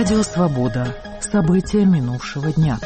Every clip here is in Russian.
Радио «Свобода». События минувшего дня.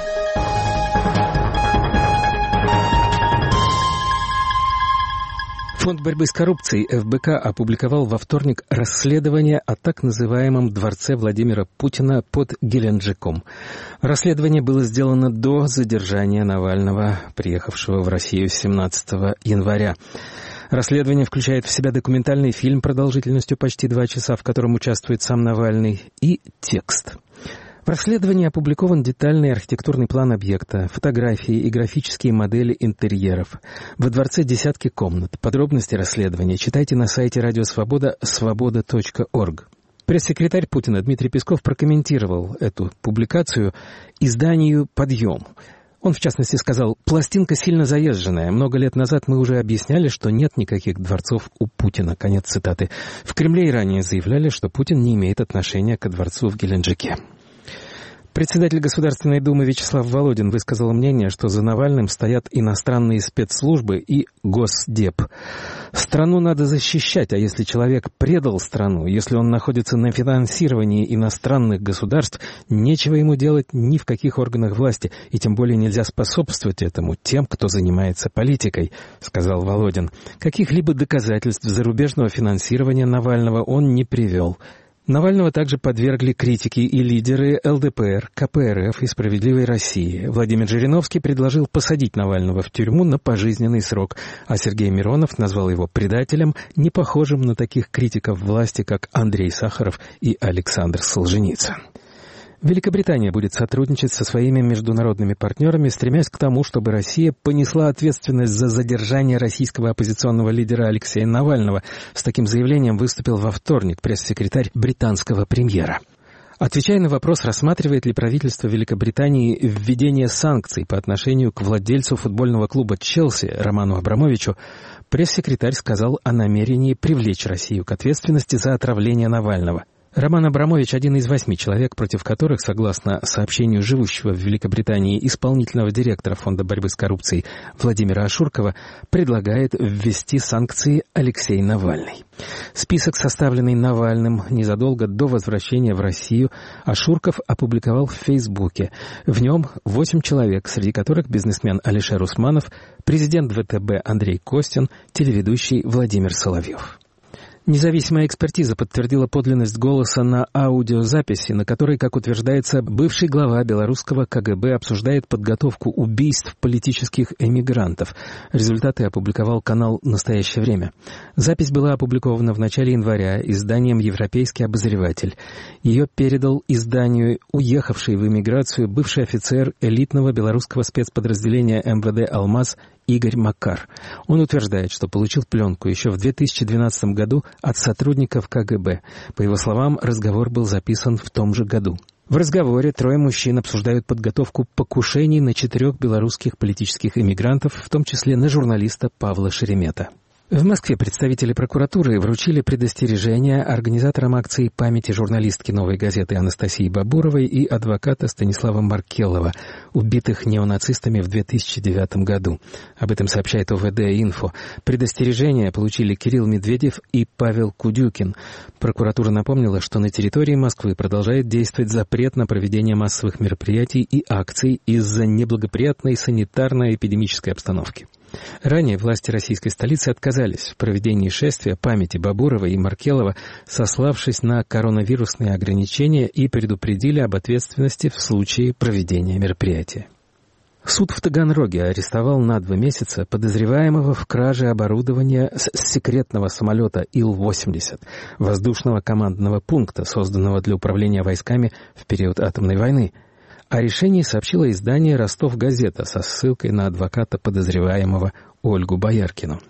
Фонд борьбы с коррупцией ФБК опубликовал во вторник расследование о так называемом дворце Владимира Путина под Геленджиком. Расследование было сделано до задержания Навального, приехавшего в Россию 17 января. Расследование включает в себя документальный фильм продолжительностью почти 2 часа, в котором участвует сам Навальный, и текст. В расследовании опубликован детальный архитектурный план объекта, фотографии и графические модели интерьеров. Во дворце десятки комнат. Подробности расследования читайте на сайте Радио Свобода svoboda.org. Пресс-секретарь Путина Дмитрий Песков прокомментировал эту публикацию изданию «Подъем». Он, в частности, сказал: «Пластинка сильно заезженная. Много лет назад мы уже объясняли, что нет никаких дворцов у Путина». Конец цитаты. В Кремле и ранее заявляли, что Путин не имеет отношения к дворцу в Геленджике. Председатель Государственной Думы Вячеслав Володин высказал мнение, что за Навальным стоят иностранные спецслужбы и Госдеп. Страну надо защищать, а если человек предал страну, если он находится на финансировании иностранных государств, нечего ему делать ни в каких органах власти, и тем более нельзя способствовать этому тем, кто занимается политикой, сказал Володин. Каких-либо доказательств зарубежного финансирования Навального он не привел. Навального также подвергли критике и лидеры ЛДПР, КПРФ и «Справедливой России». Владимир Жириновский предложил посадить Навального в тюрьму на пожизненный срок, а Сергей Миронов назвал его предателем, не похожим на таких критиков власти, как Андрей Сахаров и Александр Солженицын. Великобритания будет сотрудничать со своими международными партнерами, стремясь к тому, чтобы Россия понесла ответственность за задержание российского оппозиционного лидера Алексея Навального. С таким заявлением выступил во вторник пресс-секретарь британского премьера. Отвечая на вопрос, рассматривает ли правительство Великобритании введение санкций по отношению к владельцу футбольного клуба «Челси» Роману Абрамовичу, пресс-секретарь сказал о намерении привлечь Россию к ответственности за отравление Навального. Роман Абрамович – один из 8 человек, против которых, согласно сообщению живущего в Великобритании исполнительного директора Фонда борьбы с коррупцией Владимира Ашуркова, предлагает ввести санкции Алексей Навальный. Список, составленный Навальным незадолго до возвращения в Россию, Ашурков опубликовал в Фейсбуке. В нем 8 человек, среди которых бизнесмен Алишер Усманов, президент ВТБ Андрей Костин, телеведущий Владимир Соловьев. Независимая экспертиза подтвердила подлинность голоса на аудиозаписи, на которой, как утверждается, бывший глава белорусского КГБ обсуждает подготовку убийств политических эмигрантов. Результаты опубликовал канал «Настоящее время». Запись была опубликована в начале января изданием «Европейский обозреватель». Ее передал изданию уехавший в эмиграцию бывший офицер элитного белорусского спецподразделения МВД «Алмаз» Игорь Макар. Он утверждает, что получил пленку еще в 2012 году от сотрудников КГБ. По его словам, разговор был записан в том же году. В разговоре 3 мужчин обсуждают подготовку покушений на 4 белорусских политических эмигрантов, в том числе на журналиста Павла Шеремета. В Москве представители прокуратуры вручили предостережение организаторам акции памяти журналистки «Новой газеты» Анастасии Бабуровой и адвоката Станислава Маркелова, убитых неонацистами в 2009 году. Об этом сообщает ОВД-Инфо. Предостережение получили Кирилл Медведев и Павел Кудюкин. Прокуратура напомнила, что на территории Москвы продолжает действовать запрет на проведение массовых мероприятий и акций из-за неблагоприятной санитарно-эпидемической обстановки. Ранее власти российской столицы отказались в проведении шествия памяти Бабурова и Маркелова, сославшись на коронавирусные ограничения, и предупредили об ответственности в случае проведения мероприятия. Суд в Таганроге арестовал на 2 месяца подозреваемого в краже оборудования с секретного самолета Ил-80, воздушного командного пункта, созданного для управления войсками в период атомной войны. О решении сообщило издание «Ростов-Газета» со ссылкой на адвоката подозреваемого Ольгу Бояркину.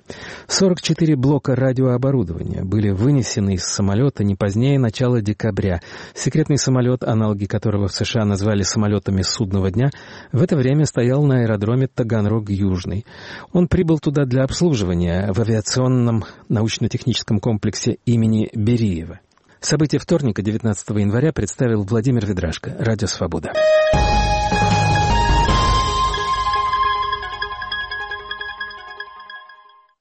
44 блока радиооборудования были вынесены из самолета не позднее начала декабря. Секретный самолет, аналоги которого в США назвали самолетами судного дня, в это время стоял на аэродроме Таганрог-Южный. Он прибыл туда для обслуживания в авиационном научно-техническом комплексе имени Бериева. События вторника, 19 января, представил Владимир Ведрашко. Радио «Свобода».